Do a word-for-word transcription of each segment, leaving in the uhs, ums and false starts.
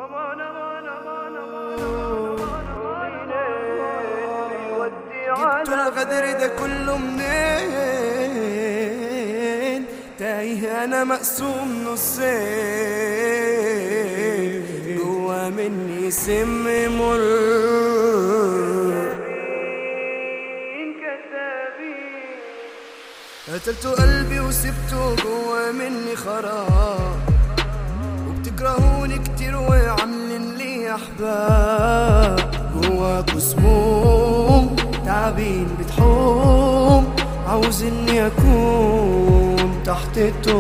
جبت الغدر ده كله منين؟ تايه انا مقسوم نصين، جوا مني سم مر. قتلت قلبي وسبته جوا مني خراب، وبتكرهوني كتير وعاملين لي احباب. جواكوا سموم تعبين بتحوم، عاوز اني اكون تحت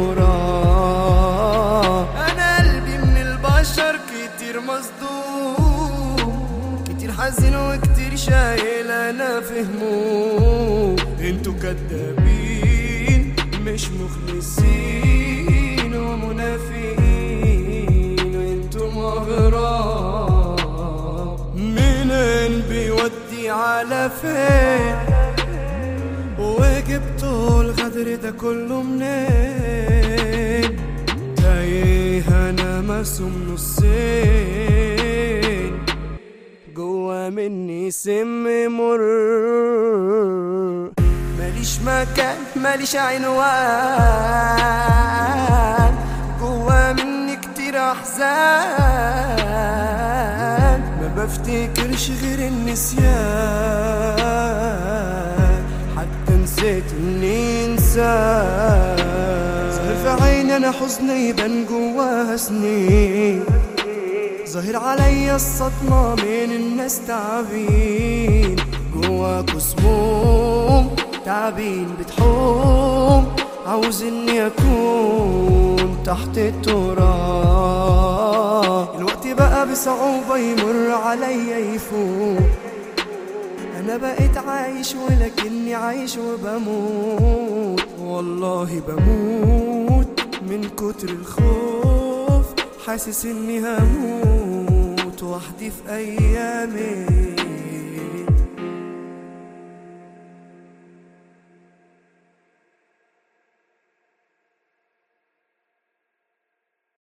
التراب. انا قلبي من البشر كتير مصدوم، كتير حزين وكتير شايل انا في هموم. انتوا كدابين مش مخلصين ومنافقين، وانتوا مغراب. منين بيودي على فين؟ وجبتوا الغدر ده كله منين؟ تايه انا مرسوم نصين، جوا مني سم مر. ماليش مكان ماليش عنوان، جوا مني كتير احزان. ما بفتكرش غير النسيان، حتى نسيت اني انسان. ظاهر في عيني انا حزني يبان جواها سنين، ظاهر عليا الصدمة من الناس تعبين. جواكوا سموم تعبين بتحوم، عاوز اني اكون تحت التراب. الوقت بقى بصعوبة يمر عليا يفوت، انا بقيت عايش ولكني عايش وبموت. والله بموت من كتر الخوف، حاسس اني هموت وحدي في ايامي.